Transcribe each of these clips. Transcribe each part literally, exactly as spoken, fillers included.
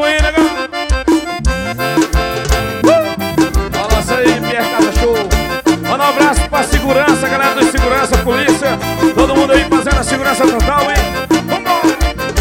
aí, negão. Uh! Balança aí, Pierre Casa Show. Manda um abraço pra segurança, galera do segurança, polícia. Todo mundo aí fazendo a segurança total, hein? Vambora!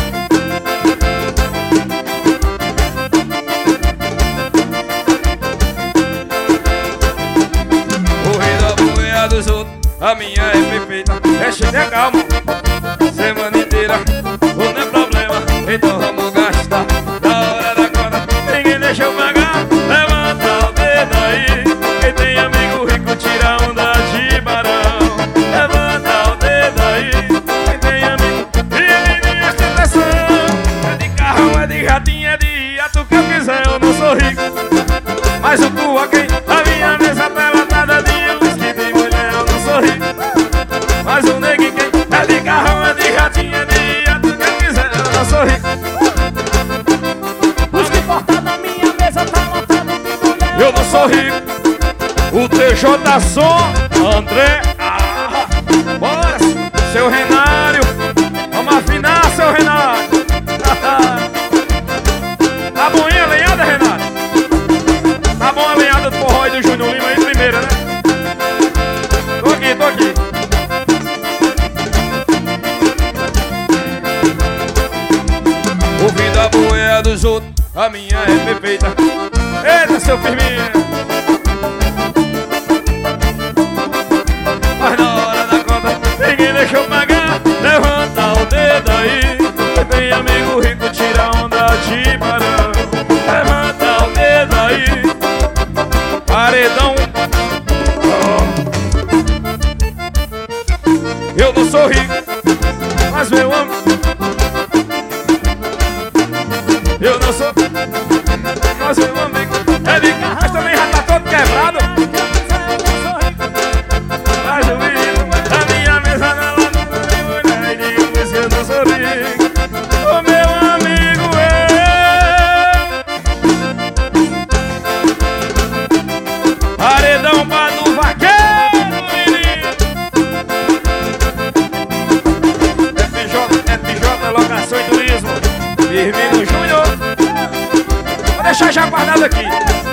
Dos outros, a minha é perfeita. É cheia de calma, semana inteira, não é problema. Então vamos gastar na hora da conta. Ninguém deixa eu pagar, levanta o dedo aí. Quem tem amigo rico tira onda de barão. Levanta o dedo aí. Quem tem amigo e nem ostentação. É de carro, é de ratinho, é de hiato que eu quiser. Eu não sou rico, mas o tu a quem? A minha mesa tá latada de mas o neguinho quem é de carrão, é de ratinho, é de hiato, quem quiser, eu não sou rico. Os que portam na minha mesa tá lotado de mulher. Eu não sou rico. O T J Som, André. Ah, bora, seu Renário. Vamos afinar, seu Renário. Tá bom aí a lenhada, Renário? Tá bom a lenhada do forró e do Júnior Lima aí primeiro, né? Tô aqui, tô aqui. Ouvindo a boia dos outros, a minha é perfeita. Eita, seu Firminha. Mas na hora da conta, ninguém deixa eu pagar. Levanta o dedo aí. Quem tem amigo rico tira onda de barão. Levanta o dedo aí. Paredão. Eu não sou rico, mas meu amo. Eu não sou, mas meu amigo é de carro, mas também já tá todo quebrado. Mas o menino, a minha mesa na lata de mulher. E digo se eu não sou rico, o meu amigo é paredão para do vaqueiro, menino. F J, F J, locação e turismo. Firmino Júnior. Vou deixar já guardado aqui.